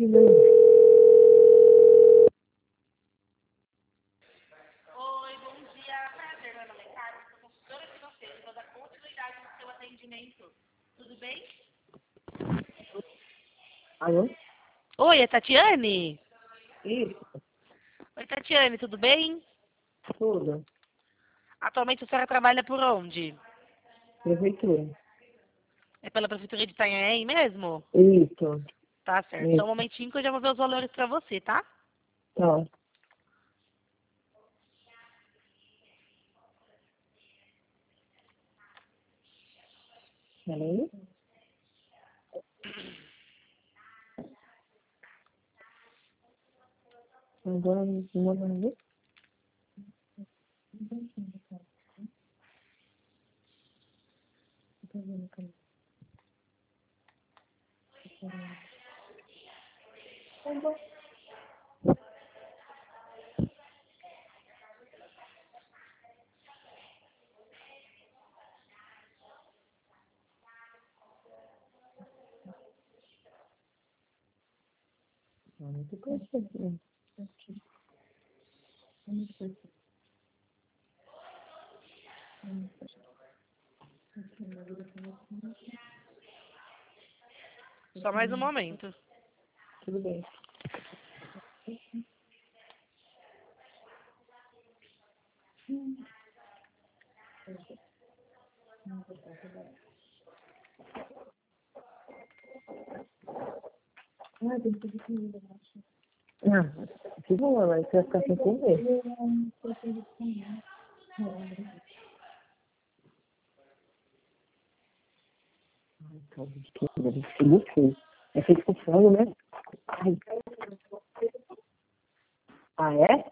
de novo. Oi, bom dia. Prazer, meu nome é Carlos, sou consultora financeira e vou dar continuidade no seu atendimento. Tudo bem? Alô? Oi, é Tatiane? Isso, Oi, Tatiane, tudo bem? tudo. Atualmente a senhora trabalha por onde? Prefeitura. É pela Prefeitura de Itanhaém mesmo? Isso, Tá certo. Só um isso. momentinho que eu já vou ver os valores pra você, tá? Tá. Peraí. Agora me manda ver. Muito gostoso. Só mais um momento. Tudo bem. Ah, tem que fazer comida, eu acho. Ah, que bom, mas você vai ficar sem comer. Ai, calma, que delícia. É feito com frango, né? Ai. Ah, é?